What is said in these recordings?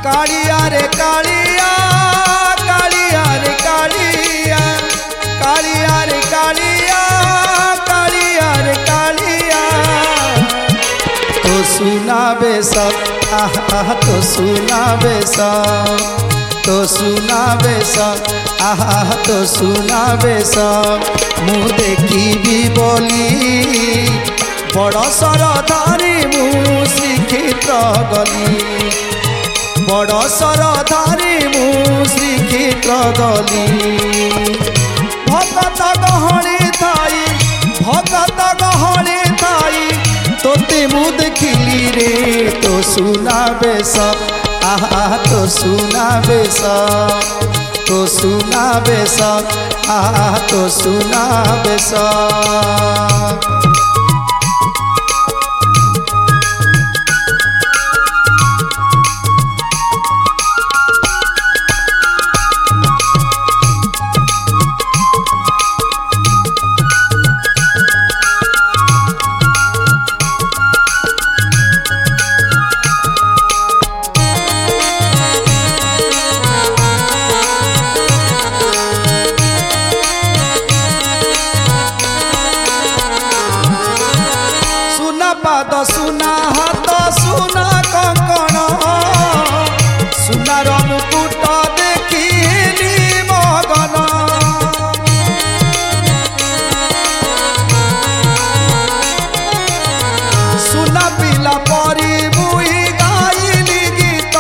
कालिया रे कालिया कालिया रे कालिया कालिया रे कालिया कालिया रे कालिया तो सुनाबे सब आहा तो सुनाबे सब तो सुनाबे सब आहा तो सुनाबे सब मु देखी बोली बड़ सरदारी मु श्रीक्षेत्र गली बड़ सरदारी मु श्रीक्षेत्र गली भगत गहणी थाई भगत गहणी थाई तोते मु देखिली रे तो सुनाबे सब आहा तो सुनाबे सब तो सुनाबे सब आहा तो सुनाबे सब पाद सुना हाथ सुना कंकण सुनार मुकुट देखिली मगन सुना पिला परी मुई गाइली गीत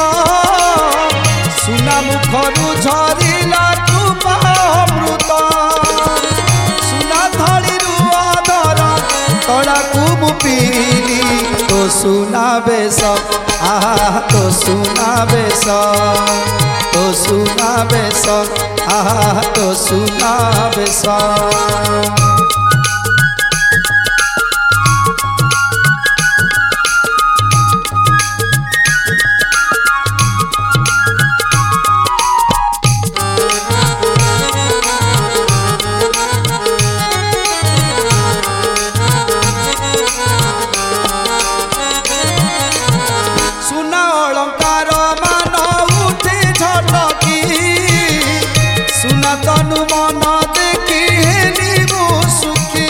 सुना मुखरू झरिला कृपा अमृत सुना धड़ीरू अधर तड़ाकू मु पीली तो सुनाबे सब आहा तो सुनाबे सब तो सुनाबे सब आहा तो सुनाबे सब तनु मन देखी सुखी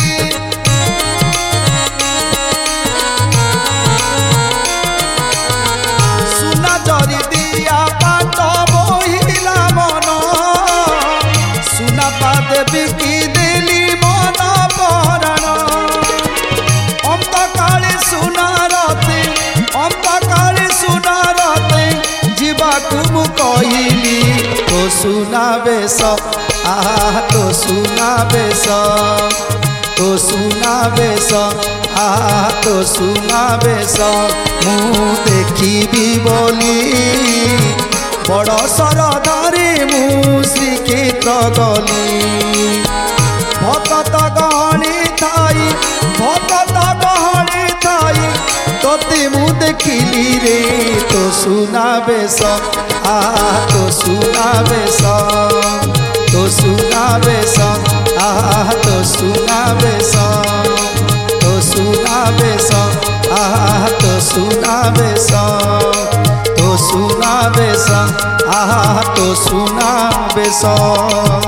सुना जरी दिया पाट बोहिला मन सुना पादे बिकी देली मन पराण अंत काले सुना राते अंत काले सुना राते जीवाकू मु कहली तो सुनाबे सब आहा तो सुनाबे सब तो सुनाबे सब आहा तो सुनाबे सब मु देखी बोली बड़ सरदारी मु श्रीक्षेत्र गली भगत गहणी थाई भगत गहणी थाई तोते मु देखिली रे तो सुनाबे सब आहा तो सुनाबे सब तो सुनाबे सब आहा तो सुनाबे सब तो सुनाबे सब आहा तो सुनाबे सब तो सुनाबे सब आहा तो सुनाबे सब।